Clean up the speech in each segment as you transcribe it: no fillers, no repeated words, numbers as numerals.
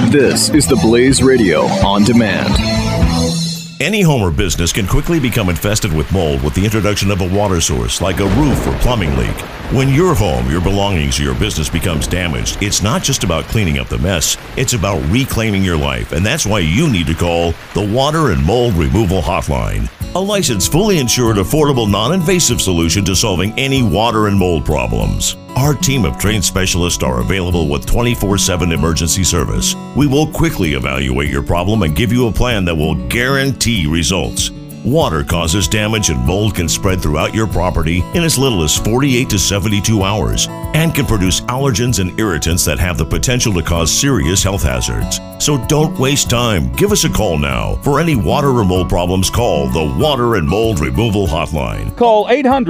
This is the Blaze Radio on demand. Any home or business can quickly become infested with mold with the introduction of a water source, like a roof or plumbing leak. When your home, your belongings, or your business becomes damaged, it's not just about cleaning up the mess, it's about reclaiming your life, and that's why you need to call the Water and Mold Removal Hotline. A licensed, fully insured, affordable, non-invasive solution to solving any water and mold problems. Our team of trained specialists are available with 24/7 emergency service. We will quickly evaluate your problem and give you a plan that will guarantee results. Water causes damage and mold can spread throughout your property in as little as 48 to 72 hours and can produce allergens and irritants that have the potential to cause serious health hazards. So don't waste time. Give us a call now. For any water or mold problems, call the Water and Mold Removal Hotline. Call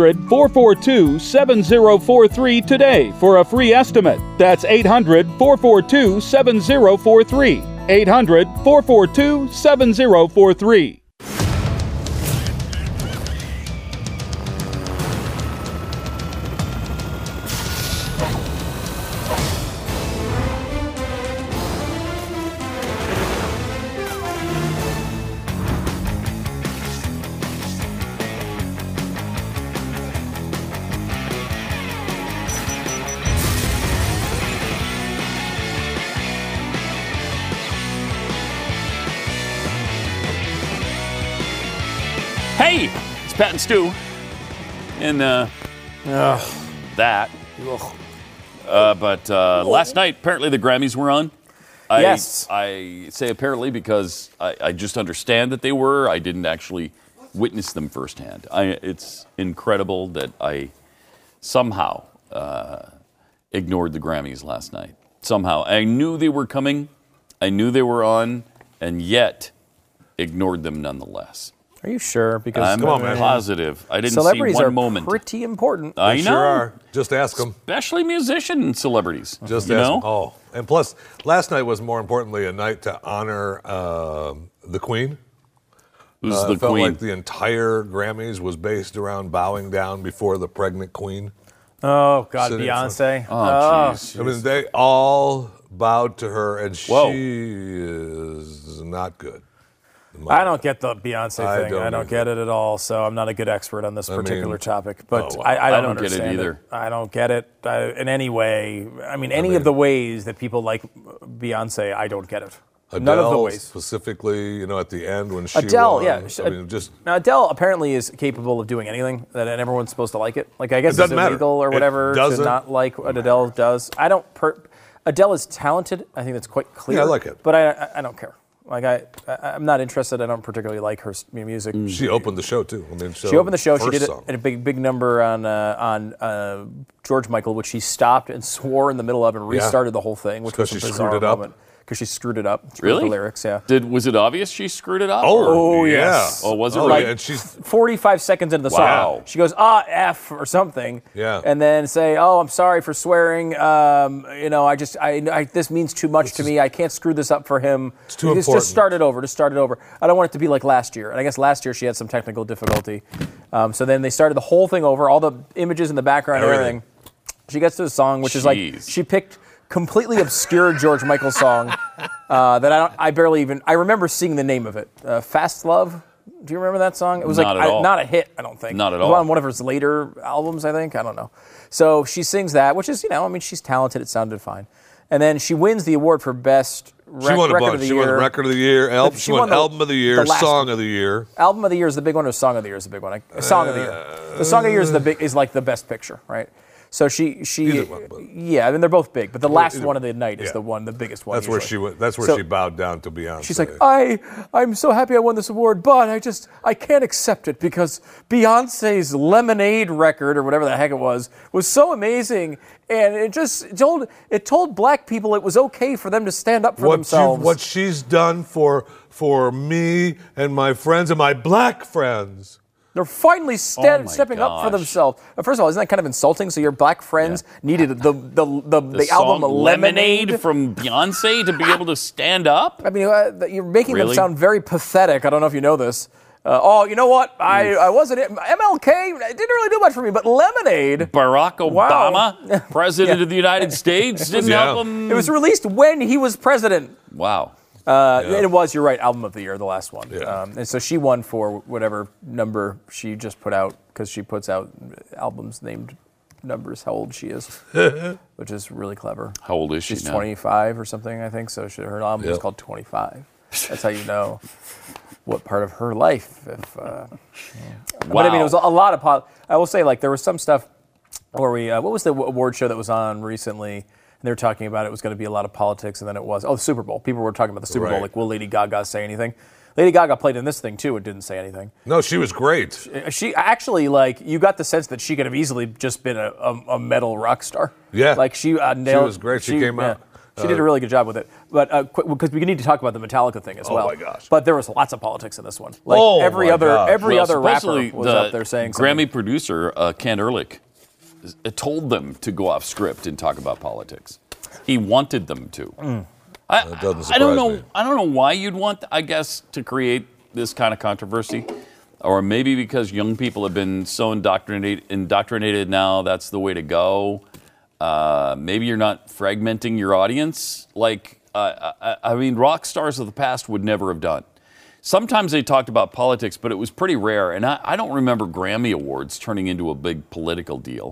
800-442-7043 today for a free estimate. That's 800-442-7043. 800-442-7043. Hey, it's Pat and Stu. And that. But last night, apparently the Grammys were on. Yes. I say apparently because I just understand that they were. I didn't actually witness them firsthand. It's incredible that I somehow ignored the Grammys last night. Somehow. I knew they were coming. I knew they were on, and yet ignored them nonetheless. Are you sure? Because I'm positive. I didn't see celebrities one are moment. pretty important. I know. Sure are. Just ask them. Especially musician celebrities. Just you ask know? them. Oh, and plus, last night was more importantly a night to honor the Queen. Who's the it felt Queen? like the entire Grammys was based around bowing down before the pregnant Queen. Oh, God, Sitting Beyonce. Oh, jeez. I mean, they all bowed to her, and Whoa. she is not good. I don't get the Beyonce thing. I I don't don't get it at all, so I'm not a good expert on this particular topic. But wow. I don't get it understand either. I don't get it in any way. I mean, any of the ways that people like Beyonce, I don't get it. Adele, None of the ways. specifically, at the end when she Adele, won, yeah. I mean, just Now, Adele apparently is capable of doing anything, and everyone's supposed to like it. Like, I guess It doesn't it's illegal matter. or whatever It to doesn't not like what Adele does. I don't. Adele is talented. I think that's quite clear. Yeah, I like it. But I don't care. Like, I'm not interested. I don't particularly like her music. she opened the show too. I mean, She opened the show. She first did song. a big number on George Michael, which she stopped and swore in the middle of and restarted the whole thing, which was a 'Cause she bizarre screwed it up? moment. Because she screwed it up. Screwed Really? the lyrics, yeah. Was it obvious she screwed it up? Oh, yes. yes. Oh, was it oh, right? Yeah, and she's 45 seconds into the Wow. song, she goes, F or something. Yeah. And then say, I'm sorry for swearing. This means too much to me. I can't screw this up for him. It's too important. Just start it over. I don't want it to be like last year. And I guess last year she had some technical difficulty. So then they started the whole thing over, all the images in the background and Everything. everything. She gets to the song, which is like, Jeez. she picked completely obscure George Michael song that I barely even, I remember seeing the name of it. Fast Love. Do you remember that song? It was Not at all. not a hit, I don't think. Not at It was all. on one of her later albums, I think. I don't know. So she sings that, which is, she's talented. It sounded fine. And then she wins the award for best she won a record bunch. of the She year. won record of the year. She won album of the year, song of the year. Album of the year is the big one, or song of the year is the big one? Song of the year. The song of the year is like the best picture, right? So she Either one, but- yeah, I mean they're both big, but the last either one of the night is yeah. the biggest one. That's where she usually. went. That's where So she bowed down to Beyonce. She's like, I'm so happy I won this award, but I can't accept it because Beyonce's Lemonade record, or whatever the heck it was so amazing, and it told black people it was okay for them to stand up for themselves. What she's done for me and my friends and my black friends. They're finally Oh my stepping up for gosh. themselves. First of all, isn't that kind of insulting? So your black friends needed the album song Lemonade from Beyonce to be able to stand up? I mean, you're making them Really? sound very pathetic. I don't know if you know this. You know what? I wasn't MLK. It didn't really do much for me, but Lemonade. Barack Obama, president of the United States, didn't help him. It was released when he was president. Wow. And it was, you're right, album of the year, the last one. Yeah. And so she won for whatever number she just put out, because she puts out albums named numbers, how old she is, which is really clever. How old is she She's now? 25 or something, I think. So her album is called 25. That's how you know what part of her life. But I mean, it was a lot of I will say, like, there was some stuff where what was the award show that was on recently? And they were talking about it was going to be a lot of politics, and then it was, the Super Bowl. People were talking about the Super Bowl, like, will Lady Gaga say anything? Lady Gaga played in this thing, too, and didn't say anything. No, she was great. She actually, like, you got the sense that she could have easily just been a metal rock star. Yeah. Like, she nailed. She was great. She came out. She did a really good job with it. But because we need to talk about the Metallica thing as well. Oh, my gosh. But there was lots of politics in this one. Like, every other rapper was up there saying something. Grammy producer, Ken Ehrlich, told them to go off script and talk about politics. He wanted them to. That doesn't surprise I don't know. me. I don't know why you'd want, I guess, to create this kind of controversy, or maybe because young people have been so indoctrinated now. That's the way to go. Maybe you're not fragmenting your audience. Like, I mean, rock stars of the past would never have done. Sometimes they talked about politics, but it was pretty rare. And I don't remember Grammy Awards turning into a big political deal.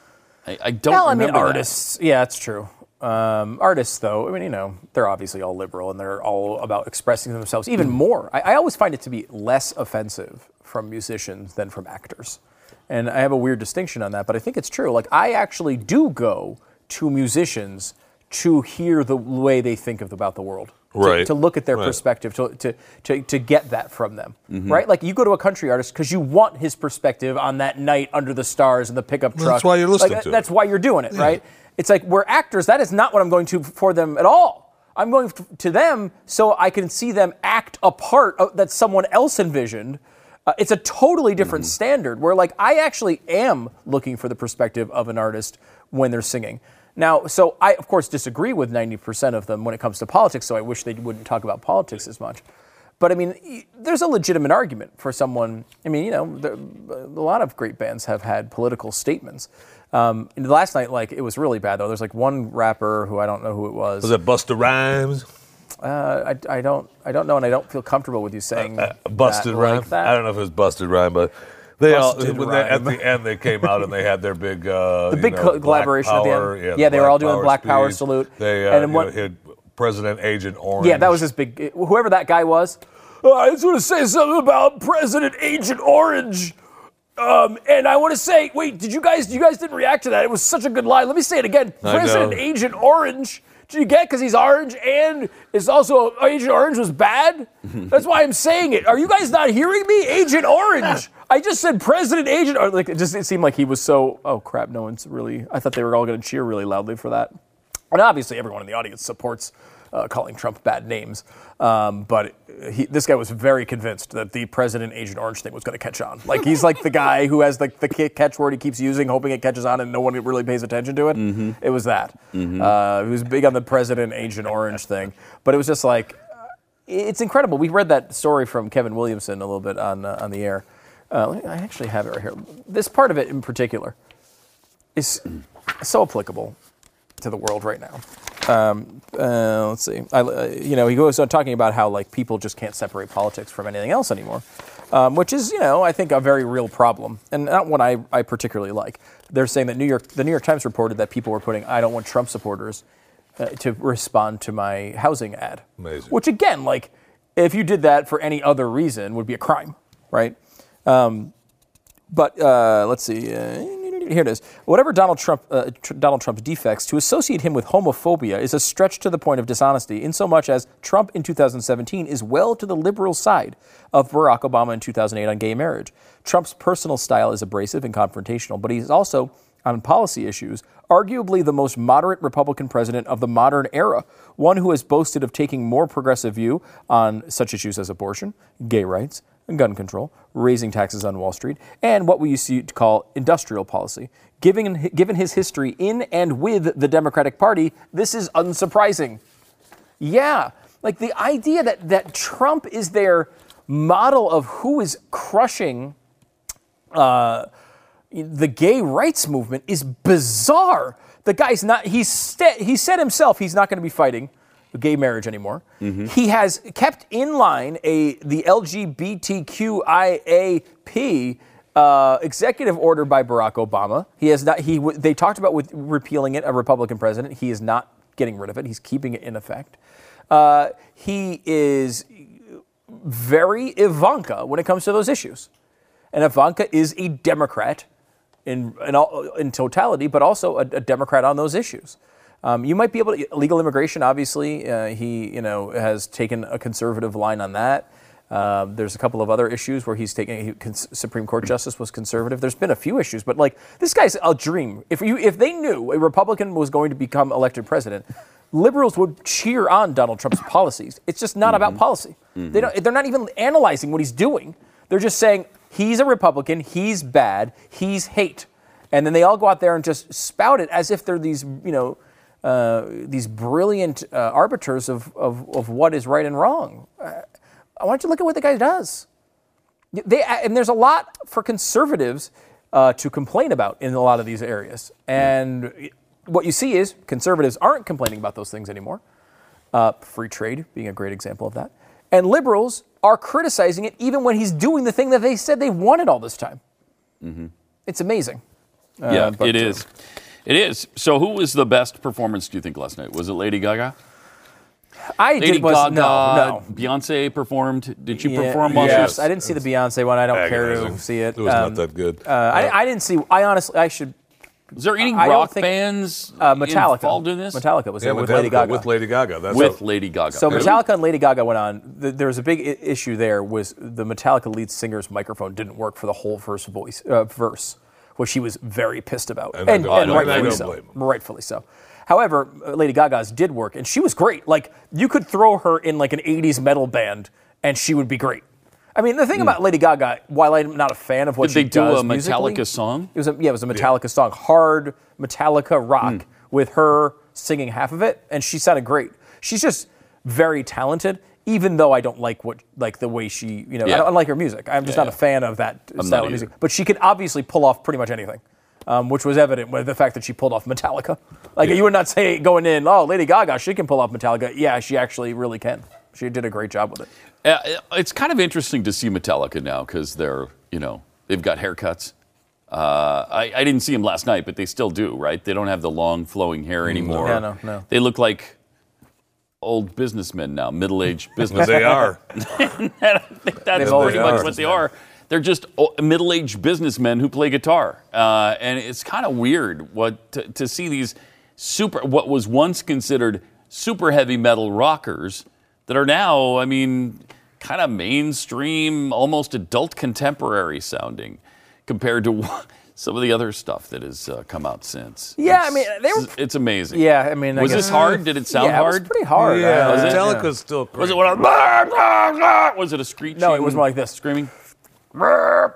I don't remember artists. that. Yeah, it's true. Artists, though, I mean, you know, they're obviously all liberal and they're all about expressing themselves even more. I always find it to be less offensive from musicians than from actors. And I have a weird distinction on that, but I think it's true. Like, I actually do go to musicians to hear the way they think about the world. Right. To look at their perspective, to get that from them, right? Like, you go to a country artist because you want his perspective on that night under the stars and the pickup truck. That's why you're listening to it. That's why you're doing it, right? It's like, we're actors, that is not what I'm going to for them at all. I'm going to them so I can see them act a part that someone else envisioned. It's a totally different standard where, like, I actually am looking for the perspective of an artist when they're singing. Now, so I, of course, disagree with 90% of them when it comes to politics, so I wish they wouldn't talk about politics as much. But, I mean, there's a legitimate argument for someone. I mean, you know, a lot of great bands have had political statements. Last night, like, it was really bad, though. There's, like, one rapper who I don't know who it was. Was it Busta Rhymes? I don't know, and I don't feel comfortable with you saying Busted Rhyme. like that. I don't know if it was Busted Rhyme, but they all Busted at Rhyme. the end they came out and they had their big collaboration Black at the Power, end. Yeah, they were all doing the Black Power speech. salute. They And then had President Agent Orange. Yeah, that was his big. Whoever that guy was. I just want to say something about President Agent Orange. And I want to say, wait, you guys didn't react to that. It was such a good line. Let me say it again. President Agent Orange. Did you get? Because he's orange and it's also Agent Orange was bad. That's why I'm saying it. Are you guys not hearing me? Agent Orange. I just said President Agent. Or like, it seemed like he was so. Oh crap! No one's really. I thought they were all going to cheer really loudly for that. And obviously, everyone in the audience supports calling Trump bad names. But this guy was very convinced that the President Agent Orange thing was going to catch on. Like, he's like the guy who has the catchword he keeps using, hoping it catches on and no one really pays attention to it. It was that. He was big on the President Agent Orange thing. But it was just like, it's incredible. We read that story from Kevin Williamson a little bit on the air. I actually have it right here. This part of it in particular is so applicable to the world right now. Let's see. He goes on talking about how, like, people just can't separate politics from anything else anymore, which is, I think a very real problem, and not one I particularly like. They're saying that the New York Times reported that people were putting "I don't want Trump supporters" to respond to my housing ad. Amazing. Which, again, like, if you did that for any other reason, would be a crime, right? But let's see. Here it is. Whatever Donald Trump's defects, to associate him with homophobia is a stretch to the point of dishonesty, insomuch as Trump in 2017 is well to the liberal side of Barack Obama in 2008 on gay marriage. Trump's personal style is abrasive and confrontational, but he's also, on policy issues, arguably the most moderate Republican president of the modern era, one who has boasted of taking more progressive view on such issues as abortion, gay rights, gun control, raising taxes on Wall Street, and what we used to call industrial policy. Given his history in and with the Democratic Party, this is unsurprising. Yeah, like the idea that Trump is their model of who is crushing the gay rights movement is bizarre. The guy's not, he said himself he's not going to be fighting gay marriage anymore. Mm-hmm. He has kept in line the LGBTQIAP executive order by Barack Obama. He has not. They talked about with repealing it, a Republican president. He is not getting rid of it. He's keeping it in effect. He is very Ivanka when it comes to those issues, and Ivanka is a Democrat in totality, but also a Democrat on those issues. You might be able to legal immigration. Obviously, he has taken a conservative line on that. There's a couple of other issues where he's taking Supreme Court justice was conservative. There's been a few issues, but like this guy's a dream. If they knew a Republican was going to become elected president, liberals would cheer on Donald Trump's policies. It's just not about policy. Mm-hmm. They're not even analyzing what he's doing. They're just saying he's a Republican, he's bad, he's hate, and then they all go out there and just spout it as if they're these these brilliant arbiters of what is right and wrong. Why don't you look at what the guy does? And there's a lot for conservatives to complain about in a lot of these areas. And what you see is conservatives aren't complaining about those things anymore. Free trade being a great example of that. And liberals are criticizing it even when he's doing the thing that they said they wanted all this time. Mm-hmm. It's amazing. It is. It is. So who was the best performance, do you think, last night? Was it Lady Gaga? Lady Gaga, no. Beyonce performed. Did she perform? Yes, I didn't see the Beyonce one. I don't care to see it. It was not that good. I didn't see. I should. Was there any rock bands Metallica involved in this? Metallica was there with Lady Gaga. With Lady Gaga. Lady Gaga. So Metallica and Lady Gaga went on. There was a big issue there. Was the Metallica lead singer's microphone didn't work for the whole verse, which she was very pissed about, and rightfully so. However, Lady Gaga's did work, and she was great. Like, you could throw her in like an 80s metal band, and she would be great. I mean, the thing about Lady Gaga, while I'm not a fan of what she does Did they do a musically, Metallica song? It was a Metallica song, hard Metallica rock, with her singing half of it, and she sounded great. She's just very talented, even though I don't like the way she, I don't like her music. I'm just not a fan of that style of music. But she could obviously pull off pretty much anything. Which was evident with the fact that she pulled off Metallica. You would not say going in, oh, Lady Gaga, she can pull off Metallica. Yeah, she actually really can. She did a great job with it. It's kind of interesting to see Metallica now because they're, they've got haircuts. I didn't see them last night, but they still do, right? They don't have the long flowing hair anymore. Yeah, no. They look like old businessmen now, middle-aged businessmen. They are. I think that's pretty much what they are. They're just middle-aged businessmen who play guitar, and it's kind of weird to see these what was once considered super heavy metal rockers that are now, kind of mainstream, almost adult contemporary sounding compared to some of the other stuff that has come out since. Yeah, it's amazing. Yeah, was this hard? Did it sound hard? It was pretty hard. Yeah, Metallica's still. Was it was it a screeching? No, it was more like this, screaming. You're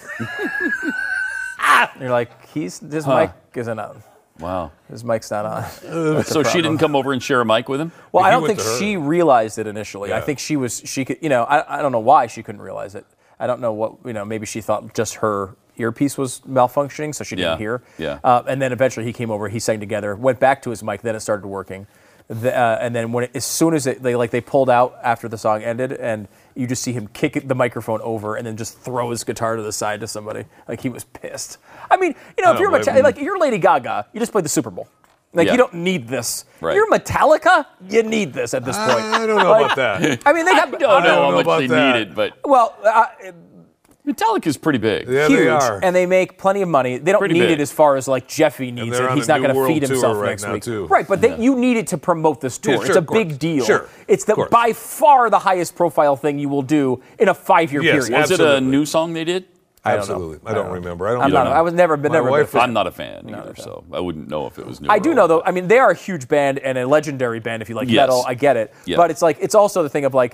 like, his mic isn't on. Wow. His mic's not on. So she didn't come over and share a mic with him? Well, I don't think she realized it initially. Yeah. I think she could, I don't know why she couldn't realize it. I don't know what, maybe she thought just her earpiece was malfunctioning, so she didn't hear. Yeah. And then eventually he came over, he sang together, went back to his mic, then it started working. And then as soon as they pulled out after the song ended, and you just see him kick the microphone over and then just throw his guitar to the side to somebody. Like, he was pissed. If you're Lady Gaga, you just played the Super Bowl. You don't need this. Right. You're Metallica, you need this at this point. I don't know about that. I don't know how much they need it, but Metallica's pretty big. Yeah, huge, they are. And they make plenty of money. They don't need it as far as like Jeffy needs it. He's not going to feed himself next week. Too. Right, but you need it to promote this tour. It's a big deal. Sure. It's by far the highest profile thing you will do in a 5-year period. Was it a new song they did? Absolutely. I don't remember. I was never been a fan. I'm not a fan either, so I wouldn't know if it was new. I do know though. They are a huge band and a legendary band if you like metal. I get it. Yeah. But it's also the thing of like,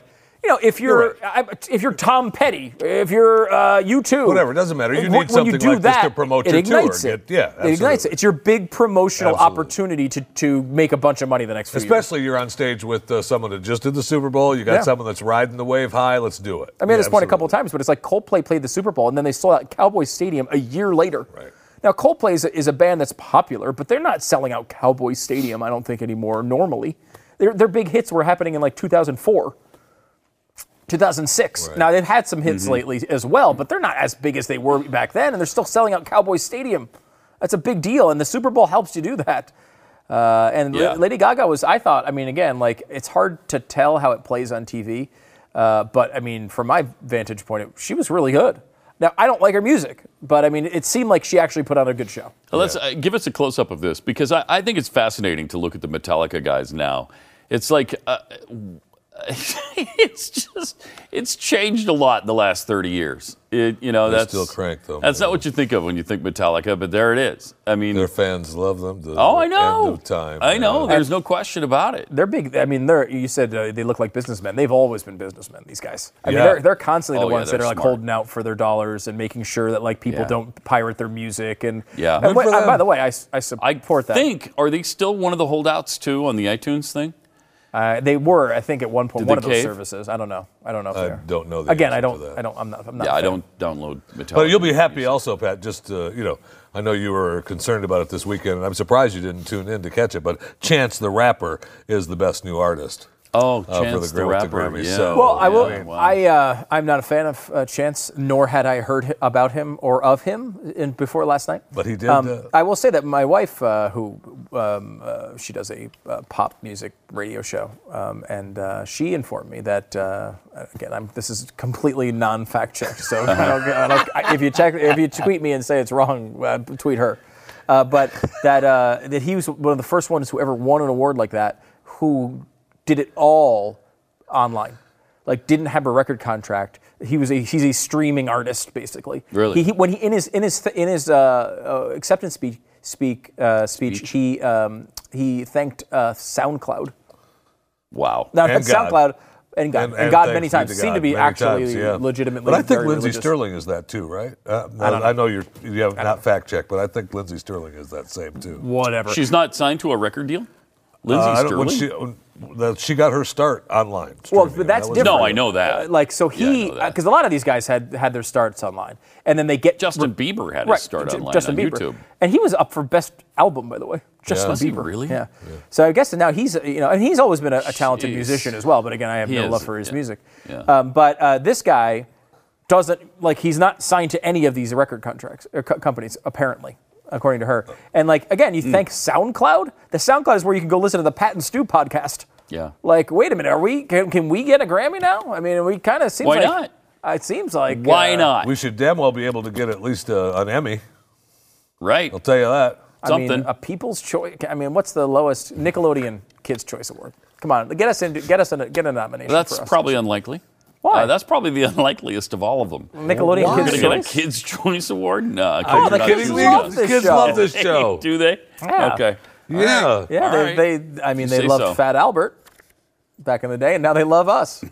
if you're Tom Petty, if you're U2, Whatever, it doesn't matter. You when need something you do like that, this to promote it your ignites tour. it. Yeah, It ignites it. It's your big promotional Absolutely. opportunity to make a bunch of money the next few years. Especially you're on stage with someone that just did the Super Bowl. You got someone that's riding the wave high. Let's do it. I made this point a couple of times, but it's like Coldplay played the Super Bowl, and then they sold out Cowboys Stadium a year later. Right. Now, Coldplay is a band that's popular, but they're not selling out Cowboys Stadium, I don't think, anymore normally. Their big hits were happening in like 2004. 2006. Right. Now, they've had some hits lately as well, but they're not as big as they were back then, and they're still selling out Cowboys Stadium. That's a big deal, and the Super Bowl helps you do that. Lady Gaga was, I thought, I mean, again, like, it's hard to tell how it plays on TV, but, I mean, from my vantage point, she was really good. Now, I don't like her music, but, I mean, it seemed like she actually put on a good show. Well, let's give us a close-up of this, because I think it's fascinating to look at the Metallica guys now. It's like... it's changed a lot in the last 30 years. That's still crank, though. That's not what you think of when you think Metallica, but there it is. I mean, Their fans love them. I know. End of time. I know. There's no question about it. They're big. I mean, you said they look like businessmen. They've always been businessmen, these guys. I mean, they're constantly the ones that are like smart. holding out for their dollars and making sure that like people don't pirate their music. And Yeah. And Good for them. by the way, I support that. Are they still one of the holdouts too on the iTunes thing? They were, I think, at one point Did one they of those cave? services. I don't know. I don't know if I they're. don't know the Again, answer I don't. to that. I don't. I'm not. I'm not. Yeah, a I fan. don't download Metallica. But you'll be happy also, Pat, just, I know you were concerned about it this weekend, and I'm surprised you didn't tune in to catch it, but Chance the Rapper is the best new artist. Oh, for Chance the the with the Rapper. Grammys. Yeah. So, Well, I will. Yeah, wow. I'm not a fan of Chance, nor had I heard about him or of him before last night. But he did. I will say that my wife, who she does a pop music radio show, and she informed me that again, this is completely non-fact check. So if you tweet me and say it's wrong, tweet her. But that he was one of the first ones who ever won an award like that, who did it all online, like didn't have a record contract. He's a streaming artist basically. Really? When he in his acceptance speech he thanked SoundCloud. Wow. Now And God. SoundCloud and God many thanks times. be to Seemed God to be many actually times, yeah. legitimately. But I think very Lindsey religious. Sterling is that too, right? I know you have not fact checked, but I think Lindsey Sterling is that same too. Whatever. She's not signed to a record deal? Lindsey Sterling? She got her start online. Well, streaming, but that's and different. No, I know that. He, because a lot of these guys had their starts online, and then they get Justin Bieber had his start online Justin on Bieber. YouTube. And he was up for best album, by the way. Justin Was he Bieber. really? Yeah. So I guess now he's and he's always been a talented Jeez. musician as well. But again, I have He no is, love for his yeah. music. Yeah. But this guy doesn't he's not signed to any of these record contracts or companies apparently. According to her. And again, you thank SoundCloud? The SoundCloud is where you can go listen to the Pat and Stu podcast. Yeah. Wait a minute, can we get a Grammy now? I mean, we kind of seems Why like... not? It seems like... Why not? We should damn well be able to get at least an Emmy. Right. I'll tell you that. I mean, Something. a People's Choice... I mean, what's the lowest Nickelodeon Kids' Choice Award? Come on, get a nomination That's for us. probably unlikely. Why? That's probably the unlikeliest of all of them. Nickelodeon Why? Kids' Going to get a Choice? Kids' Choice Award? No. Oh, the not kids too love young. this Kids show. love this show. Do they? Yeah. Okay. Yeah. Yeah, All right. they say loved so. Fat Albert back in the day, and now they love us.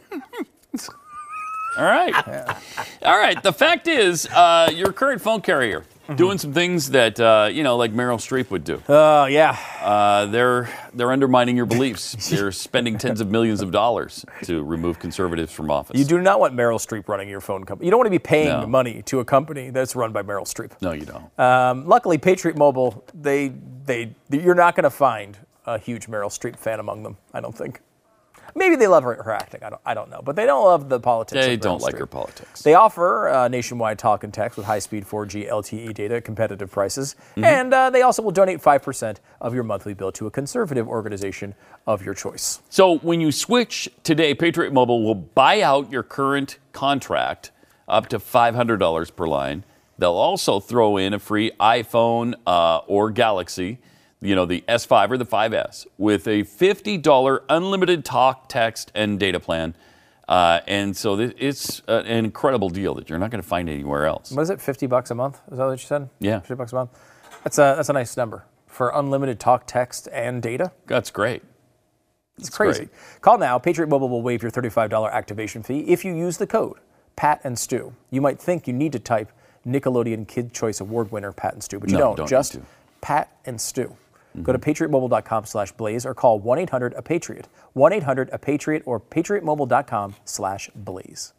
All right. All right. The fact is, your current phone carrier doing some things that like Meryl Streep would do. Oh, yeah. They're undermining your beliefs. They're spending tens of millions of dollars to remove conservatives from office. You do not want Meryl Streep running your phone company. You don't want to be paying No. money to a company that's run by Meryl Streep. No, you don't. Luckily, Patriot Mobile, you're not going to find a huge Meryl Streep fan among them, I don't think. Maybe they love her acting. I don't know. But they don't love the politics They of Meryl don't like Streep. her politics. They offer nationwide talk and text with high-speed 4G LTE data at competitive prices. Mm-hmm. And they also will donate 5% of your monthly bill to a conservative organization of your choice. So when you switch today, Patriot Mobile will buy out your current contract up to $500 per line. They'll also throw in a free iPhone or Galaxy, the S5 or the 5S, with a $50 unlimited talk, text, and data plan. And so it's an incredible deal that you're not going to find anywhere else. What is it, $50 a month? Is that what you said? Yeah. $50 a month? That's a nice number for unlimited talk, text, and data. That's great. It's crazy. great. Call now. Patriot Mobile will waive your $35 activation fee if you use the code Pat and Stu. You might think you need to type Nickelodeon Kid Choice Award winner Pat and Stu, but you No, don't. don't Just need to. Pat and Stu. Go to patriotmobile.com/blaze or call 1-800-A-PATRIOT. 1-800-A-PATRIOT or patriotmobile.com/blaze.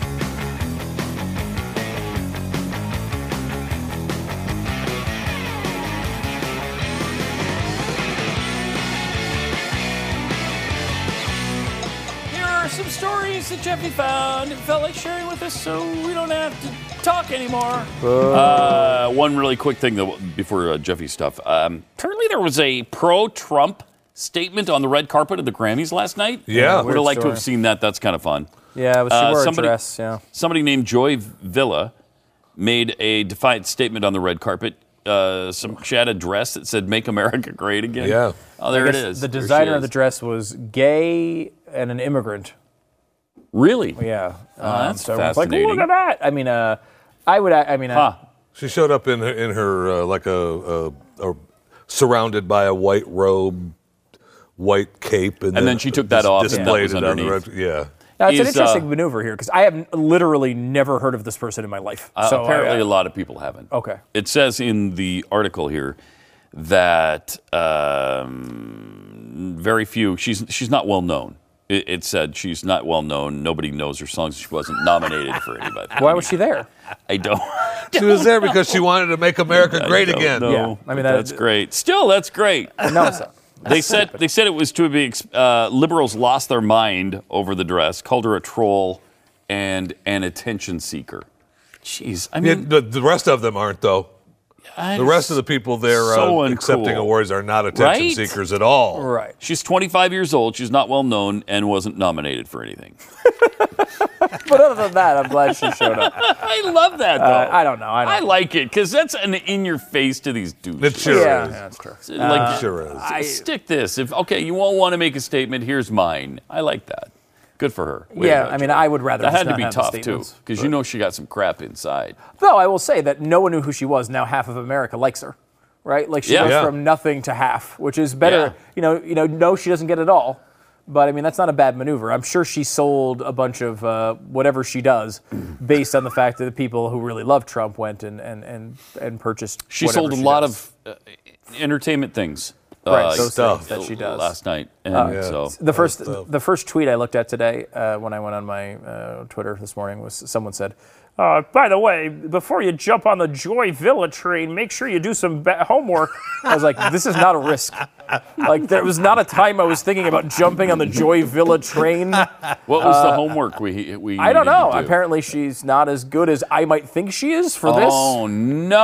Here are some stories that Jeffy found and felt like sharing with us, so we don't have to talk anymore. One really quick thing though, before Jeffy's stuff. Apparently, there was a pro-Trump statement on the red carpet of the Grammys last night. Yeah. Would have liked to story. have seen that. That's kind of fun. Yeah, but she wore a dress, yeah. Somebody named Joy Villa made a defiant statement on the red carpet. She had a dress that said "Make America Great Again." Yeah. Oh, there I it guess is. The There she designer of is. the dress was gay and an immigrant. Really? Yeah. that's so everyone's like, fascinating. look at that. I mean, She showed up in her like a surrounded by a white robe, white cape, and then she took that off and that displayed was it on the underneath. red. Yeah. now, it's an is, interesting maneuver here because I have literally never heard of this person in my life. So apparently, a lot of people haven't. Okay. It says in the article here that very few. She's not well known. It said she's not well known. Nobody knows her songs. She wasn't nominated for anybody. Why was she there? I don't. She was there because she wanted to make America great again. No, Yeah, I mean, that's great. Still, that's great. No, it's not. They said it was to be liberals lost their mind over the dress, called her a troll and an attention seeker. Jeez, I Yeah, mean, the rest of them aren't, though. The rest of the people there So accepting uncool. awards are not attention Right? seekers at all. Right. She's 25 years old. She's not well known and wasn't nominated for anything. But other than that, I'm glad she showed up. I love that though. I don't know. I like it because that's an in your face to these dudes. It sure Yeah, is. that's true. Like, Sure is. stick this. If you won't want to make a statement, here's mine. I like that. Good for her. Way to Yeah, go, I mean, Joy. I would rather That just had to not be have the tough too, statements, because you know she got some crap inside. Though I will say that no one knew who she was. Now half of America likes her, right? Like she Yeah. goes Yeah. from nothing to half, which is better. Yeah. No, she doesn't get it all, but I mean that's not a bad maneuver. I'm sure she sold a bunch of whatever she does, based on the fact that the people who really love Trump went and purchased. She whatever sold a lot does. of entertainment things. Right, those stuff things that she does. Last night, and so The first tweet I looked at today when I went on my Twitter this morning was someone said, by the way, before you jump on the Joy Villa train, make sure you do some homework. I was like, this is not a risk. Like there was not a time I was thinking about jumping on the Joy Villa train. what was the homework we I don't needed know. to do? Apparently she's not as good as I might think she is for this. Oh no!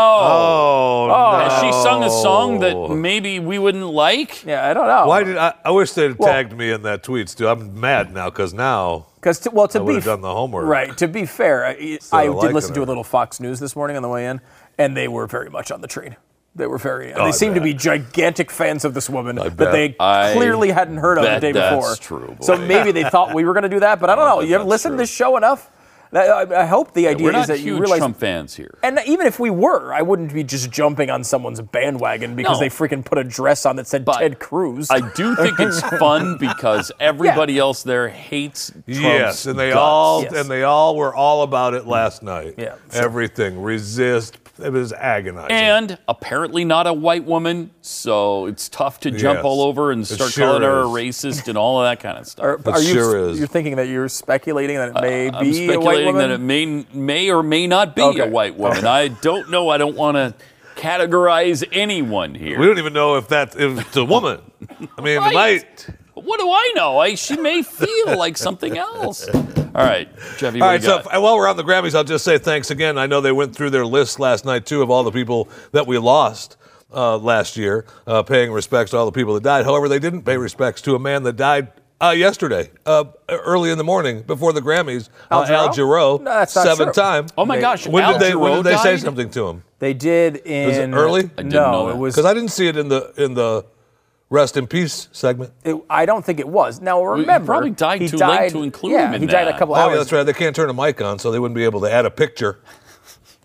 Oh, Has she sung a song that maybe we wouldn't like? Yeah, I don't know. Why did I wish they'd tagged me in that tweet, Stu. I'm mad now because now Because to I be would have done the homework. right, to be fair, I did liking listen to her. a little Fox News this morning on the way in, and they were very much on the train. They were very. I they seemed to bet. be gigantic fans of this woman that bet. they I clearly hadn't heard of the bet day that's before. true, boy. So maybe they thought we were going to do that, but I don't know. bet You ever that's listened to true. this show enough? I hope the idea We're not is that huge you realize. Trump fans here. And even if we were, I wouldn't be just jumping on someone's bandwagon because No. they freaking put a dress on that said But Ted Cruz. I do think it's fun because everybody else there hates Trump's Yes, and they guts. all Yes. were all about it last night. Yeah, sure. Everything. Resist. It was agonizing. And apparently not a white woman, so it's tough to jump Yes, all over and it start sure calling her a is. racist and all of that kind of stuff. Are you? sure is. You're thinking that you're speculating that it may I'm be a white speculating woman? that it may or may not be Okay. a white woman. I don't know. I don't want to categorize anyone here. we don't even know if it's a woman. I mean, Right. it might. What do I know? She may feel like something else. All right, Jeffy, what All right, do you so got? while we're on the Grammys, I'll just say thanks again. I know they went through their list last night, too, of all the people that we lost last year, paying respects to all the people that died. However, they didn't pay respects to a man that died yesterday, early in the morning, before the Grammys. Al Jarreau, No, that's not true. 7-time. Oh my gosh, When Al did Jarreau they say died? something to him? They did in. Was it early? I didn't know No, that. it was. Because I didn't see it in the Rest in Peace segment. I don't think it was. Now remember, probably died he too died, late to include yeah, him in he died a that. couple Oh, hours. yeah, that's right. They can't turn a mic on, so they wouldn't be able to add a picture.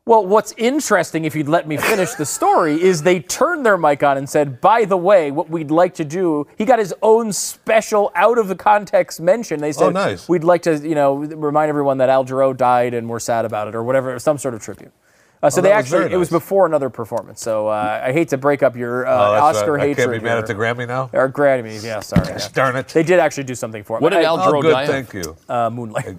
Well, what's interesting, if you'd let me finish the story, is they turned their mic on and said, by the way, what we'd like to do, he got his own special out-of-the-context mention. They said, nice. We'd like to, remind everyone that Al Jarreau died and we're sad about it, or whatever, some sort of tribute. So they actually, it was before another performance. So I hate to break up your Oscar hatred. I can't be mad at the Grammy now? Or Grammy, yeah, sorry. Gosh, darn it. They did actually do something for him. What did Al Jarreau die of? Thank you. Moonlight.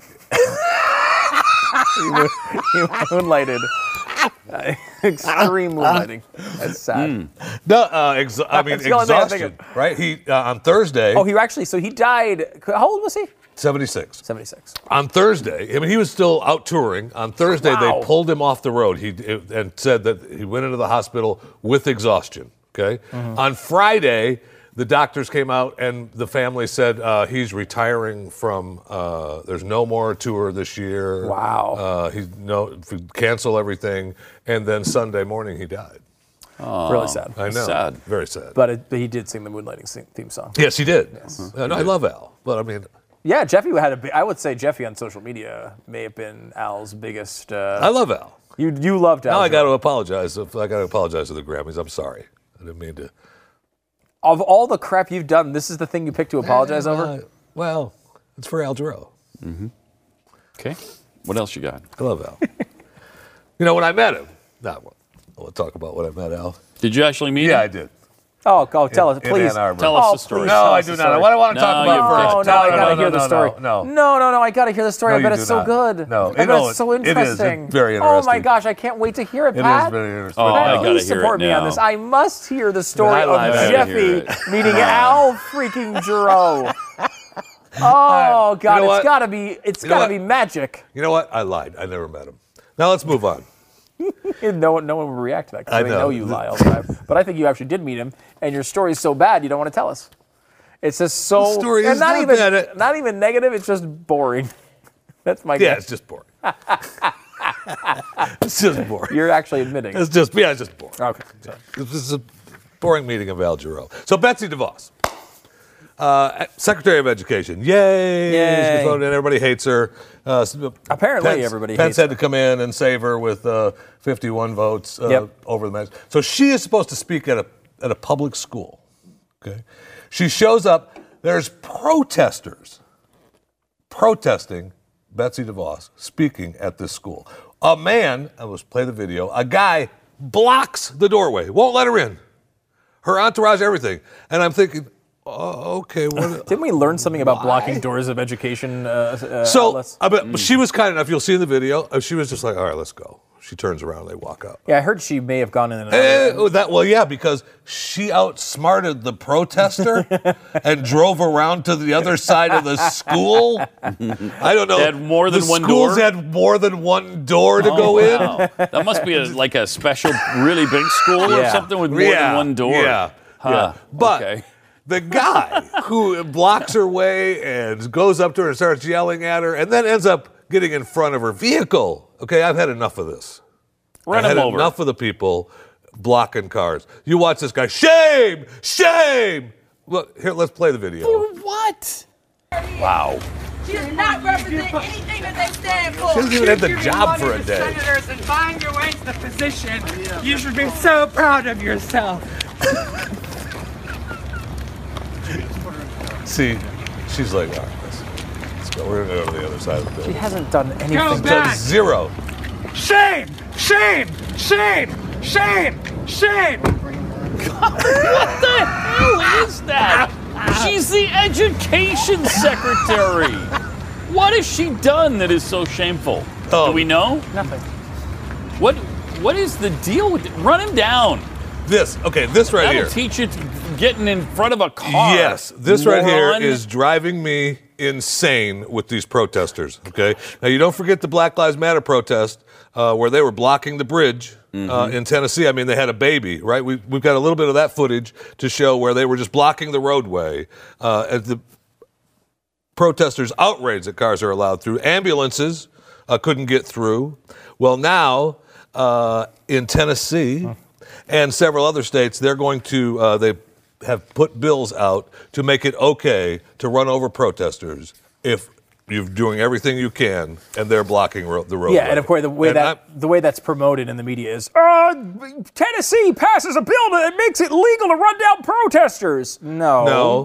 He moonlighted. Extreme moonlighting. That's sad. No, exhaustion, right? He on Thursday. Oh, he died. How old was he? 76. 76. On Thursday, I mean, he was still out touring. On Thursday, they pulled him off the road. And said that he went into the hospital with exhaustion. Okay. Mm-hmm. On Friday, the doctors came out and the family said he's retiring from. There's no more tour this year. Wow. Cancel everything, and then Sunday morning he died. Oh, really sad. I know. Sad. Very sad. But he did sing the moonlighting theme song. Yes, he did. Yes. I love Al, but I mean. Yeah, Jeffy I would say Jeffy on social media may have been Al's biggest. I love Al. You loved Al. Now I got to apologize. I got to apologize to the Grammys. I'm sorry. I didn't mean to. Of all the crap you've done, this is the thing you picked to apologize over? Well, it's for Al Jarreau. Mm-hmm. Okay. What else you got? I love Al. When I met him. We'll talk about when I met Al. Did you actually meet him? Yeah, I did. Oh, tell us, please. In Ann Arbor. Tell us the story. No, I do not. What do I want to talk about first? No, I gotta hear the story. No. I gotta hear the story. I bet it's so good. No, I bet it's so interesting. It is very interesting. Oh my gosh, I can't wait to hear it, Pat. It is very interesting. Oh, I gotta Please hear support it me now. on this. I must hear the story of Jeffy meeting Al freaking Jarreau. Oh God, it's gotta be magic. You know what? I lied. I never met him. Now let's move on. No one will react to that because I they know you lie all the time. But I think you actually did meet him, and your story is so bad you don't want to tell us. It's just so. The story is not even bad. not even negative. It's just boring. That's my guess. Yeah, it's just boring. It's just boring. You're actually admitting. It's just boring. Okay. This is a boring meeting of Al Jarreau. So Betsy DeVos, Secretary of Education. Yay! She's voted in. Everybody hates her. Apparently, everybody hates her. Pence had to come in and save her with 51 votes over the match. So she is supposed to speak at a public school. Okay, she shows up. There's protesters protesting Betsy DeVos speaking at this school. A man, let's play the video. A guy blocks the doorway, won't let her in. Her entourage, everything, and I'm thinking. Oh, okay. Didn't we learn something about blocking doors of education? Outlets? She was kind enough. You'll see in the video. She was just like, "All right, let's go." She turns around and they walk out. Yeah, I heard she may have gone in another. Because she outsmarted the protester and drove around to the other side of the school. I don't know. They had more than one door? The schools had more than one door to go in. That must be like a special, really big school or something with more than one door. Yeah. But the guy who blocks her way and goes up to her and starts yelling at her and then ends up getting in front of her vehicle. Okay, I've had enough of this. Run him over. Enough of the people blocking cars. You watch this guy. Shame! Shame! Look, here, let's play the video. For what? Wow. She does not represent anything that they stand for. She doesn't even have the job for a day. Senators and find your way to the position. You should be so proud of yourself. See, she's like, all right, let's go. We're going to go to the other side of the building. She hasn't done anything. Go back. Done zero. Shame! Shame! Shame! Shame! Shame! What the hell is that? She's the education secretary. What has she done that is so shameful? Do we know? Nothing. What is the deal with it? Run him down. This right That'll here. teach you getting in front of a car. Yes, this right here Moron. is driving me insane with these protesters, okay? Now, you don't forget the Black Lives Matter protest where they were blocking the bridge in Tennessee. I mean, they had a baby, right? We've got a little bit of that footage to show where they were just blocking the roadway. As the protesters outraged that cars are allowed through. Ambulances couldn't get through. Well, now in Tennessee and several other states, they're going to, they have put bills out to make it okay to run over protesters if you're doing everything you can, and they're blocking the road. Yeah, and of course the way that's promoted in the media is Tennessee passes a bill that makes it legal to run down protesters. No.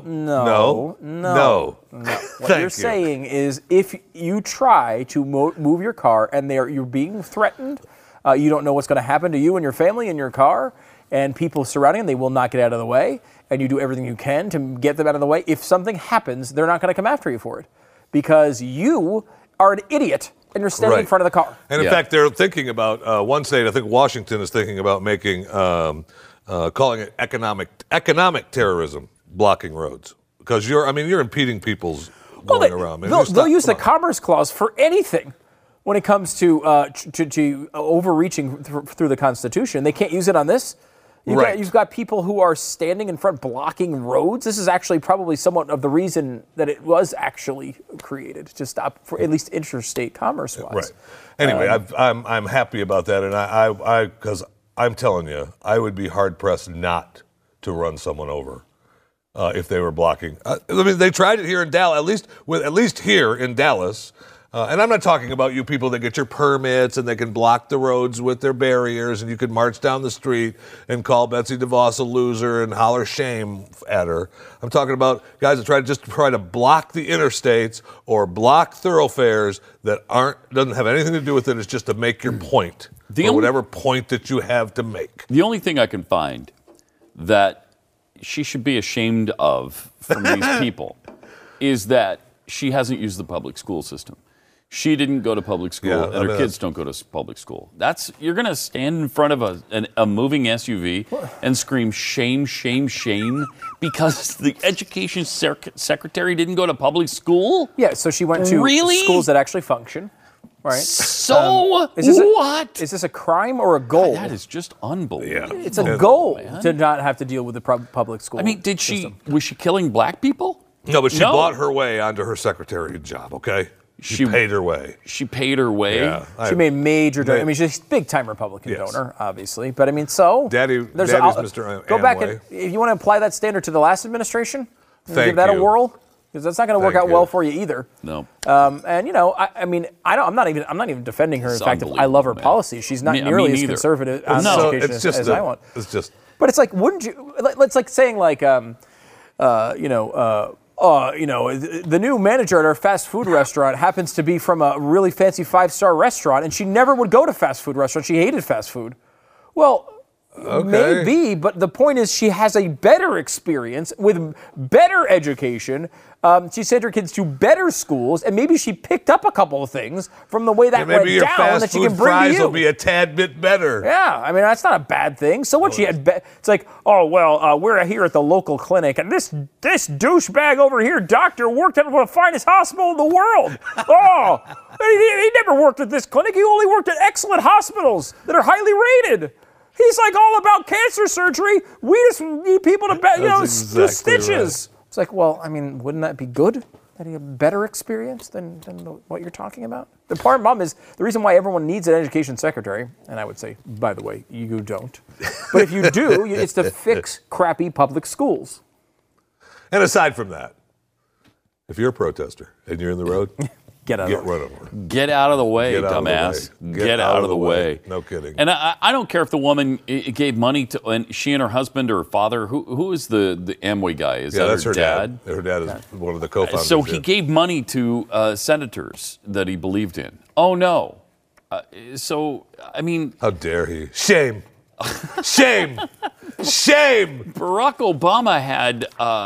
What you're saying is if you try to move your car and you're being threatened, you don't know what's going to happen to you and your family in your car, and people surrounding them, they will not get out of the way, and you do everything you can to get them out of the way. If something happens, they're not going to come after you for it because you are an idiot and you're standing in front of the car. And in fact, they're thinking about, one state, I think Washington is thinking about making, calling it economic terrorism, blocking roads. Because you're impeding people's going around. They'll use the Commerce Clause for anything when it comes to overreaching through the Constitution. They can't use it on this. You've got people who are standing in front blocking roads. This is actually probably somewhat of the reason that it was actually created, to stop for at least interstate commerce-wise. Right. Anyway, I'm happy about that, and because I'm telling you, I would be hard-pressed not to run someone over if they were blocking. They tried it here in Dallas, at least here in Dallas. And I'm not talking about you people that get your permits and they can block the roads with their barriers and you can march down the street and call Betsy DeVos a loser and holler shame at her. I'm talking about guys that try to block the interstates or block thoroughfares that doesn't have anything to do with it. It's just to make your point, whatever point that you have to make. The only thing I can find that she should be ashamed of from these people is that she hasn't used the public school system. She didn't go to public school, and her kids don't go to public school. You're going to stand in front of a moving SUV and scream shame, shame, shame because the education secretary didn't go to public school? Yeah, so she went to schools that actually function, right? So what? Is this a crime or a goal? God, that is just unbelievable. It's a goal to not have to deal with the public school. I mean, was she killing black people? No, but she bought her way onto her secretary job, okay? She paid her way. She paid her way. Yeah, she made major donors. I mean, she's a big-time Republican donor, obviously. But I mean, so Daddy's Mr. Go back and if you want to apply that standard to the last administration, give that a whirl, because that's not going to work out well for you either. No. And I'm not even defending her. In fact, I love her policy. She's not nearly as conservative on education as I want. It's just. But it's like, wouldn't you? It's like saying the new manager at our fast food restaurant happens to be from a really fancy 5-star restaurant, and she never would go to fast food restaurants. She hated fast food. Well, maybe, but the point is she has a better experience with better education. She sent her kids to better schools, and maybe she picked up a couple of things from the way that went down that she can bring to you. Maybe your fast food fries will be a tad bit better. Yeah, I mean, that's not a bad thing. So what she had, it's like, we're here at the local clinic, and this douchebag over here, doctor, worked at the finest hospital in the world. He never worked at this clinic. He only worked at excellent hospitals that are highly rated. He's like all about cancer surgery. We just need people to, do stitches. Right. It's like, well, I mean, wouldn't that be good? That he had a better experience than what you're talking about? The problem is, the reason why everyone needs an education secretary, and I would say, by the way, you don't. But if you do, it's to fix crappy public schools. And aside from that, if you're a protester and you're in the road, get run over. Get out of the way, dumbass. Get out of the way. No kidding. And I don't care if the woman gave money to, and she and her husband or her father. Who is the Amway guy? Is that that's her dad? Her dad is one of the co-founders. So he gave money to senators that he believed in. Oh no. So I mean, how dare he? Shame. Shame. Shame. Barack Obama had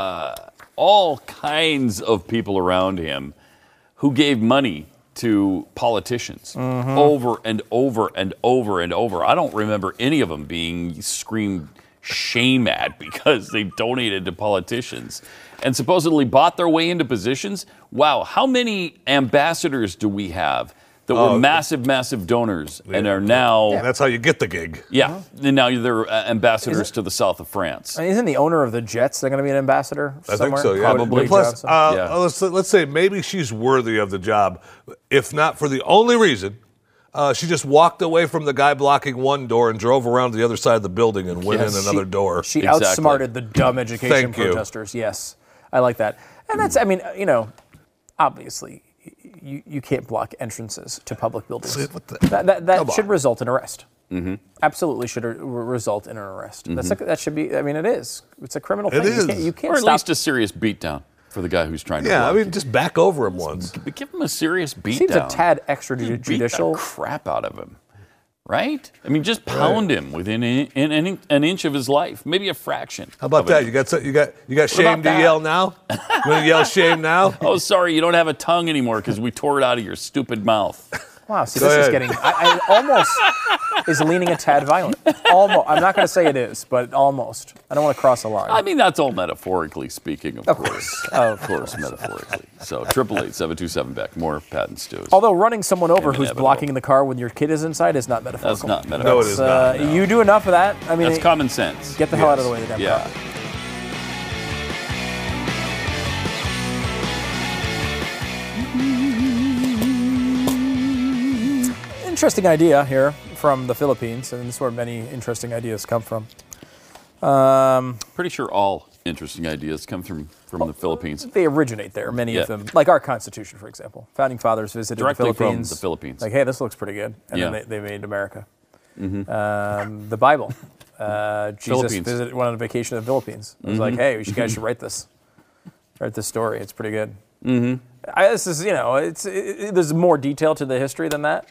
all kinds of people around him who gave money to politicians over and over and over and over. I don't remember any of them being screamed shame at because they donated to politicians and supposedly bought their way into positions. Wow, how many ambassadors do we have that were massive donors and are now... Yeah. That's how you get the gig. Yeah, and now they're ambassadors to the south of France. Isn't the owner of the Jets going to be an ambassador somewhere? I think so, yeah. Probably. Plus, let's say maybe she's worthy of the job, if not for the only reason she just walked away from the guy blocking one door and drove around to the other side of the building and went in another door. She outsmarted the dumb education protesters. Yes, I like that. And that's, obviously... you can't block entrances to public buildings. What the- That should on. result in arrest. Absolutely should result in an arrest. That should be. I mean, it is. It's a criminal thing. is. You can't Or at stop. least a serious beatdown for the guy who's trying to Yeah, I block mean, just back over him once. you. Give him a serious beatdown. Seems a tad Beat extrajudicial. the crap out of him, right? I mean, just pound him within an inch of his life, maybe a fraction. How about of that? an You got shame to that? yell now? You want to yell shame now? Oh, sorry, you don't have a tongue anymore because we tore it out of your stupid mouth. Wow, see, Go this is ahead. getting. I almost is leaning a tad violent. Almost. I'm not going to say it is, but almost. I don't want to cross a line. I mean, that's all metaphorically speaking, of course. Of course, metaphorically. So, 888-727-BECK. More Pat and Stu's. Although running someone over who's Inevitable. blocking the car when your kid is inside is not That's metaphorical. not metaphorical. No, it is not. No. You do enough of that. I mean, That's common sense. get the hell out of the way of the damn Yeah. car. Interesting idea here from the Philippines, and this is where many interesting ideas come from. Pretty sure all interesting ideas come from the Philippines. They originate there, many Yeah. of them. Like our Constitution, for example. Founding fathers visited Directly the from Philippines. the Philippines. Like, hey, this looks pretty good. And Yeah. then they made America. The Bible. Jesus Philippines. visited, went on a vacation to the Philippines. It was like, hey, you guys should write this. Write this story. It's pretty good. This is, there's more detail to the history than that.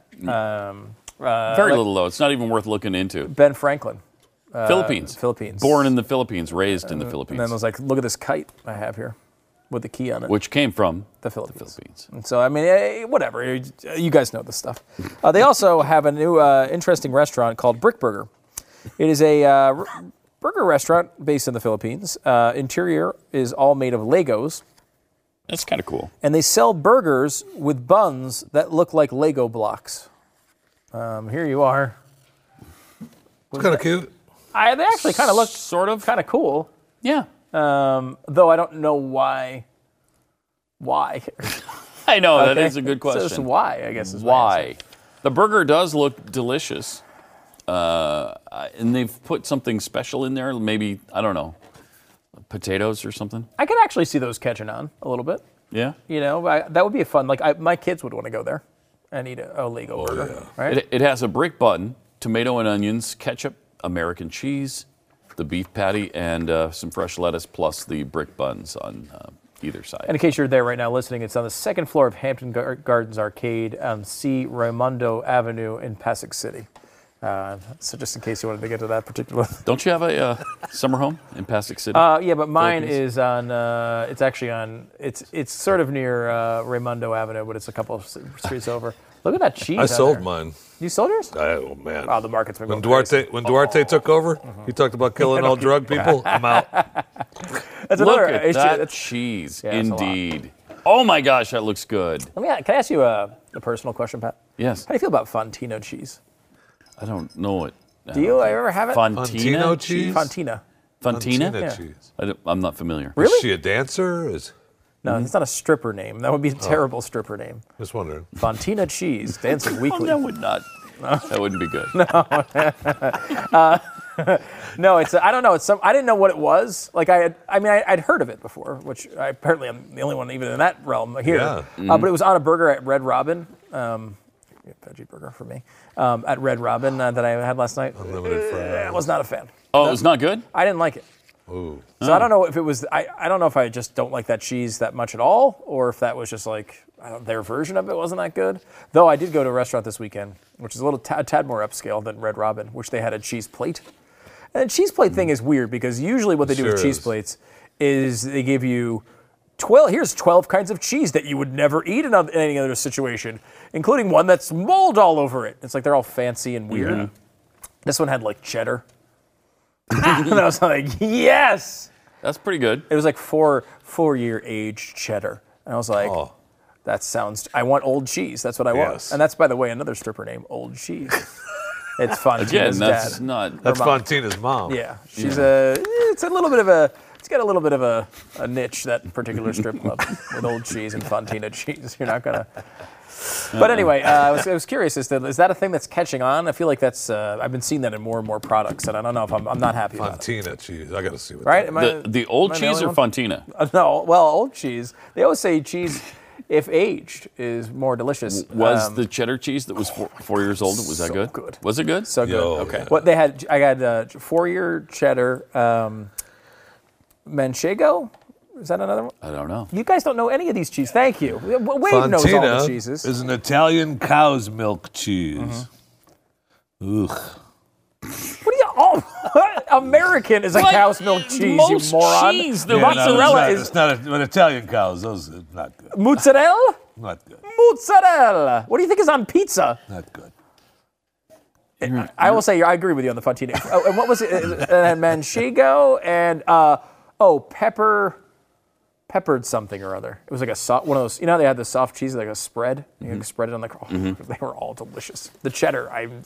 Very little, though. It's not even worth looking into. Ben Franklin. Philippines. Philippines. Born in the Philippines, raised in the And Philippines. then it was like, look at this kite I have here with the key on it. which came from The Philippines. Philippines. And so, I mean, whatever. You guys know this stuff. They also have a new interesting restaurant called Brick Burger. It is a burger restaurant based in the Philippines. Interior is all made of Legos. That's kind of cool. And they sell burgers with buns that look like Lego blocks. Here you are. It's kind of cute. They actually kind of look Sort of. kind of cool. Yeah. Though I don't know why. Why? I know, that Okay? is a good So it's question. why, I guess, is my answer. Why? The burger does look delicious. And they've put something special in there. Maybe, I don't know, potatoes or something. I could actually see those catching on a little bit. Yeah. That would be a fun. Like my kids would want to go there and eat a Lego burger, right? It has a brick bun, tomato and onions, ketchup, American cheese, the beef patty, and some fresh lettuce, plus the brick buns on either side. And in case you're there right now listening, it's on the second floor of Hampton Gardens Arcade on C. Raimondo Avenue in Pasig City. So just in case you wanted to get to that particular. Don't you have a summer home in Pasig City? Yeah, but mine Philippines? is on. It's actually on. It's sort of near Raimondo Avenue, but it's a couple of streets over. Look at that cheese. I on sold there. mine. You sold yours? Oh man. Oh, the market's been When going crazy. Duarte took over, he talked about killing all drug people. I'm out. That's Look another at issue. that That's- cheese. Yeah, that's a lot. Indeed. Oh my gosh, that looks good. Can I ask you a personal question, Pat? Yes. How do you feel about Fontino cheese? I don't know it. Do you ever have it? Fontina Fontino cheese? Fontina. Fontina? Fontina Yeah. cheese. I'm not familiar. Really? Is she a dancer? No, it's not a stripper name. That would be a terrible stripper name. Just wondering. Fontina cheese, dancing Oh, weekly. that would not. That wouldn't be good. No, it's I don't know. It's I didn't know what it was. Like I'd heard of it before, which apparently I'm the only one even in that realm here. Yeah. But it was on a burger at Red Robin, veggie burger for me, at Red Robin that I had last night. Unlimited fries. I was not a fan. Oh, it was not good? I didn't like it. Ooh. So I don't know if it was. I don't know if I just don't like that cheese that much at all, or if that was just like their version of it wasn't that good. Though I did go to a restaurant this weekend, which is a little tad more upscale than Red Robin, which they had a cheese plate. And the cheese plate thing is weird because usually what they do with Sure cheese is. plates is they give you 12. Here's 12 kinds of cheese that you would never eat in any other situation, including one that's mold all over it. It's like they're all fancy and weird. This one had like cheddar. And I was like, yes. That's pretty good. It was like four-year aged cheddar. And I was like, Oh. that sounds, I want old cheese. That's what I want. Yes. And that's, by the way, another stripper name, Old Cheese. It's Fontina's Again, that's dad. not. That's mom. Fontina's mom. Yeah. She's it's a little bit of a, it's got a little bit of a niche, that particular strip club with Old Cheese and Fontina cheese. You're not going to. But anyway, I was curious, is that a thing that's catching on? I feel like that's, I've been seeing that in more and more products, and I don't know if I'm not happy about it. Fontina cheese. I got to see what Right? that Am I- The old am I the cheese only or one? Fontina? No, well, old cheese. They always say cheese if aged, is more delicious. Was the cheddar cheese that was 4 years old, was that good? Good. Was it good? So good. Okay. What they had, I had 4-year cheddar, Manchego. Is that another one? I don't know. You guys don't know any of these cheeses. Thank you. Wade knows all the Fontina cheeses. is an Italian cow's milk cheese. Ugh. What are you all? American is a cow's milk cheese, Most you moron. cheese, the the mozzarella It's not an Italian cows. Those are not good. mozzarella. Not good. Mozzarella. What do you think is on pizza? Not good. I will say I agree with you on the Fontina. Oh, and what was it? It had Manchego and peppered something or other. It was like one of those. You know, they had the soft cheese like a spread. You can spread it on the. They were all delicious. The cheddar. I'm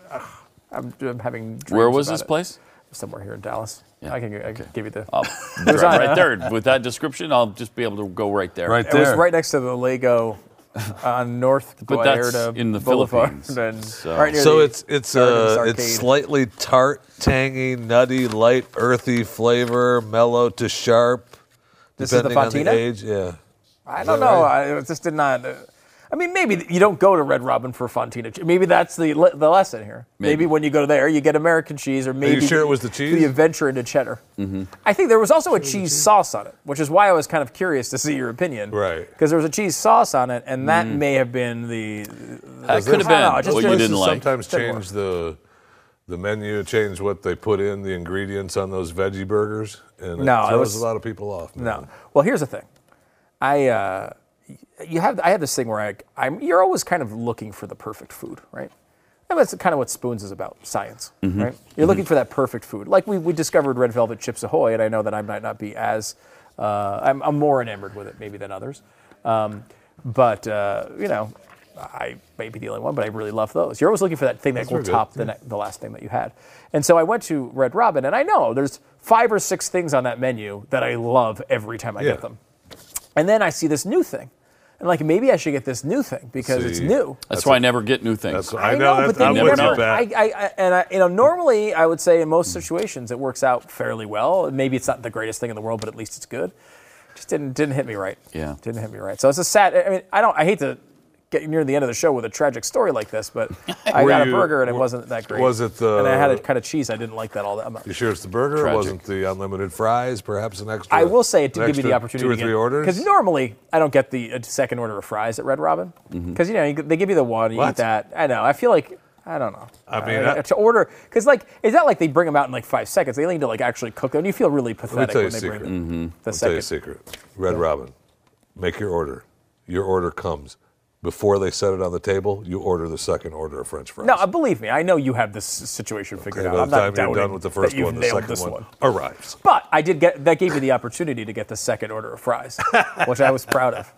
having. Where was dreams this about it. place? Somewhere here in Dallas. I can give you the. Right there. With that description, I'll just be able to go right there. Right It there. was right next to the Lego on North But that's Guairda in the Boulevard. Philippines, And so- right near So the it's Gardens Arcade. slightly tart, tangy, nutty, light, earthy flavor, mellow to sharp. This is the depending on the Fontina? age. Yeah. I don't know. I just did not. I mean, maybe you don't go to Red Robin for Fontina. Maybe that's the lesson here. Maybe when you go there, you get American cheese, or maybe you sure it was the cheese? The adventure into cheddar. I think there was also a cheese sauce on it, which is why I was kind of curious to see your opinion. Right. Because there was a cheese sauce on it, and that may have been the. That could have I don't know, been just what you places didn't like. Sometimes change the menu, change what they put in, the ingredients on those veggie burgers, and it No, it throws was- a lot of people off. Man. No. Well, here's the thing. I have this thing where you're always kind of looking for the perfect food, right? And that's kind of what Spoons is about, science, right? You're looking for that perfect food. Like we discovered Red Velvet Chips Ahoy, and I know that I might not be as, I'm more enamored with it maybe than others. But I may be the only one, but I really love those. You're always looking for that thing that will very top the last thing that you had. And so I went to Red Robin, and I know there's 5 or 6 things on that menu that I love every time I get them. And then I see this new thing. And like, maybe I should get this new thing because it's new. That's why I never get new things. I know but that. then I'm you with never, you, Pat. normally I would say in most situations it works out fairly well. Maybe it's not the greatest thing in the world, but at least it's good. Just didn't hit me right. Yeah. Didn't hit me right. So it's a sad, I hate to get near the end of the show with a tragic story like this, but I got a burger and it wasn't that great. Was it the? And I had a kind of cheese. I didn't like that all that much. You sure it's the burger? Tragic. It wasn't the unlimited fries? Perhaps an extra. I will say it did an give me the extra opportunity 2 or to 3 get, orders. because normally I don't get the second order of fries at Red Robin because they give you the one, you What? eat that. I know. I feel like I don't know. I mean, to order because it's not like they bring them out in like 5 seconds. They need to like actually cook them. And you feel really Let me pathetic tell you when a they bring secret. the I'll tell you a second. secret. Red Robin, make your order. Your order comes. Before they set it on the table, you order the second order of French fries. No, believe me, I know you have this situation figured out. By I'm the not time doubting you're done with the that first you've one, the nailed second this one arrives. But I did that gave me the opportunity to get the second order of fries, which I was proud of.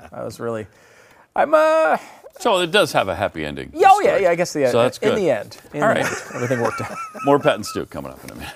So it does have a happy ending. Yeah, oh yeah, I guess So that's in good. the end. All right. Everything worked out. More Pat and Stu coming up in a minute.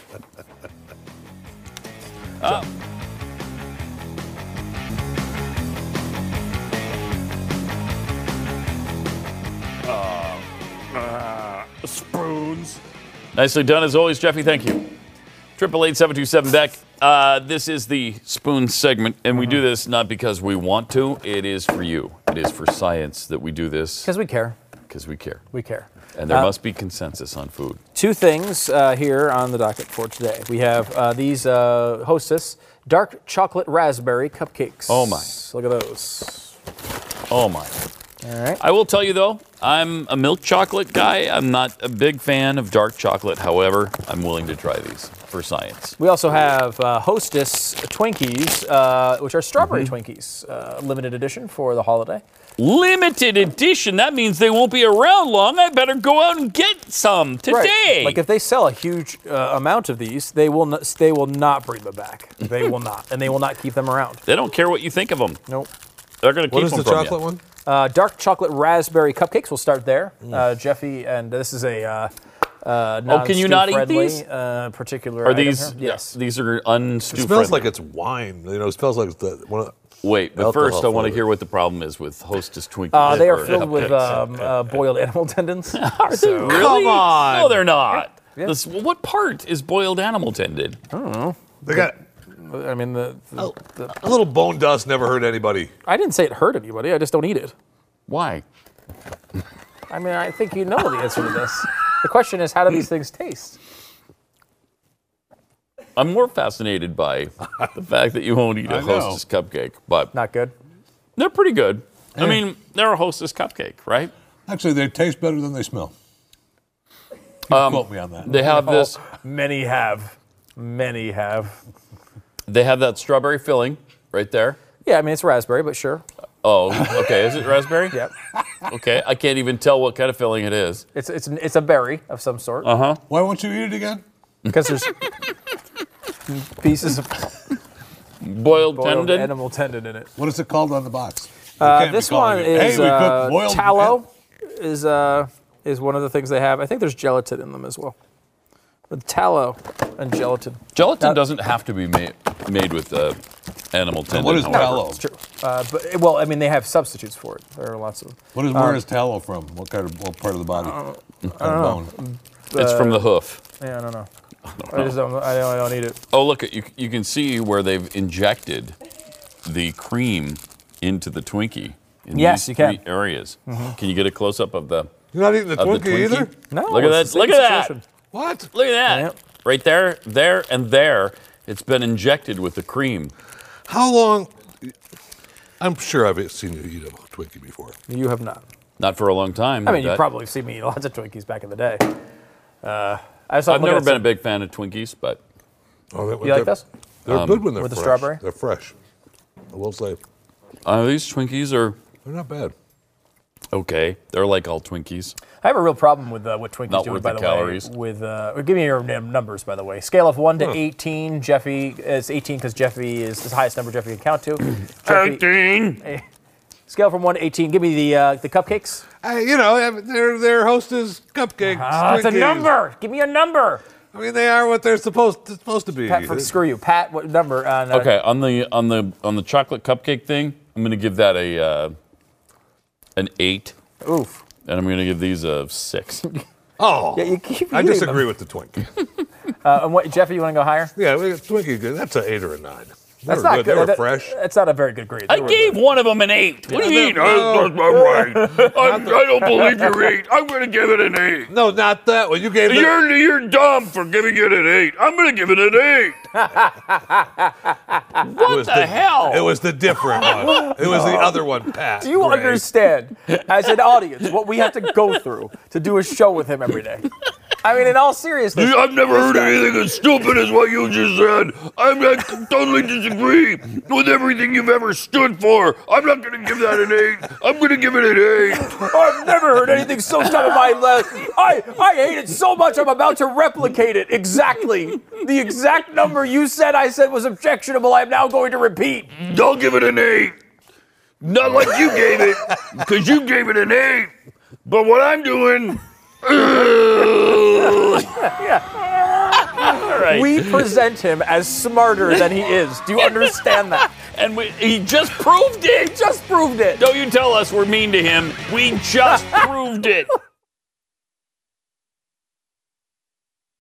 Spoons. Nicely done as always, Jeffy. Thank you. 888-727-BECK. This is the Spoon segment, and we do this not because we want to. It is for you. It is for science that we do this Because we care. because we care. We care. And there must be consensus on food. 2 things here on the docket for today. We have these Hostess dark chocolate raspberry cupcakes. Oh, my. Look at those. Oh, my. All right. I will tell you, though, I'm a milk chocolate guy. I'm not a big fan of dark chocolate. However, I'm willing to try these for science. We also have Hostess Twinkies, which are strawberry Twinkies, limited edition for the holiday. Limited edition. That means they won't be around long. I better go out and get some today. Right. Like if they sell a huge amount of these, they will not bring them back. They will not, and they will not keep them around. They don't care what you think of them. Nope. They're going to keep What is them the from chocolate you. one? Dark chocolate raspberry cupcakes. We'll start there, Jeffy, and this is a. can you not eat these? Particular Are item these? here. Yes. These are unstew It smells like it's wine. You know, it smells like one of Wait, but alcohol first I want to flavor. hear what the problem is with Hostess Twinkies. They are or filled with cupcakes. boiled animal tendons. Are they really? Come on. No, they're not. Yeah. What part is boiled animal tendon? They got I mean, A little bone dust never hurt anybody. I didn't say it hurt anybody. I just don't eat it. Why? I mean, I think you know the answer to this. The question is, how do these things taste? I'm more fascinated by the fact that you won't eat a Hostess cupcake, but Not good. they're pretty good. I mean, they're a Hostess cupcake, right? Actually, they taste better than they smell. Quote me on that. They have this. Many have. Many have. They have that strawberry filling right there. Yeah, I mean, it's raspberry, but sure. Oh, okay. Is it raspberry? Yep. Okay. I can't even tell what kind of filling it is. It's a berry of some sort. Uh-huh. Why won't you eat it again? Because there's pieces of Boiled boiled tendon. animal tendon in it. What is it called on the box? This one is Hey, we cooked boiled tallow. Is one of the things they have. I think there's gelatin in them as well. With tallow and gelatin. Gelatin doesn't have to be made with animal tendon. What is however. tallow? It's true. Well, I mean, they have substitutes for it. There are lots of. Where is tallow from? What part of the body? What kind of bone? It's from the hoof. Yeah, I don't know. I just don't. I don't eat it. Oh, look, you can see where they've injected the cream into the Twinkie. In Yes, these you can. 3 areas. Can you get a close up of the? You're not eating the of Twinkie either? No. Look at that! it's the Look same at that! situation. What? Look at that! Yep. Right there, there, and there. It's been injected with the cream. How long? I'm sure I've seen you eat a Twinkie before. You have not. Not for a long time. I mean, you bet. probably see me eat lots of Twinkies back in the day. I've never been a big fan of Twinkies, but Oh, You like this? They're good when they're with the fresh. strawberry? They're fresh. I will say. these Twinkies are They're not bad. okay. They're like all Twinkies. I have a real problem with what Twinkies Not do, worth by the the calories. way. Give me your numbers, by the way. Scale of 1 to 18. Jeffy is 18 because Jeffy is the highest number Jeffy can count to. Jeffy, 18. Scale from 1 to 18. Give me the cupcakes. They're Hostess cupcakes. It's a Twinkies. number. Give me a number. I mean, they are what they're supposed to be. Pat, screw you, Pat. What number? Okay, on the chocolate cupcake thing, I'm gonna give that an 8, Oof. and I'm gonna give these a 6. Oh, Yeah, you keep I eating disagree them. with the Twinkie. And what, Jeffy, you want to go higher? Yeah, Twinkie, that's an 8 or a 9. They That's were not good. They were That- fresh. That's not a very good grade. I They were gave good. one of them an 8. What do you mean? No. That's not right. I don't believe you're 8. I'm gonna give it an 8. No, not that one. You gave it. You're dumb for giving it an 8. I'm gonna give it an 8. What the hell? It was the different one. It was the other one, Pat. Do you Gray. understand, as an audience, what we have to go through to do a show with him every day? I mean, in all seriousness. I've never heard anything as stupid as what you just said. I totally disagree with everything you've ever stood for. I'm not going to give that an 8. I'm going to give it an 8. I've never heard anything so dumb in my life. I hate it so much I'm about to replicate it exactly. The exact number you said I said was objectionable, I'm now going to repeat. Don't give it an 8. Not like you gave it, because you gave it an 8. But what I'm doing... We present him as smarter than he is. Do you understand that? And he just proved it. Just proved it. Don't you tell us we're mean to him. We just proved it.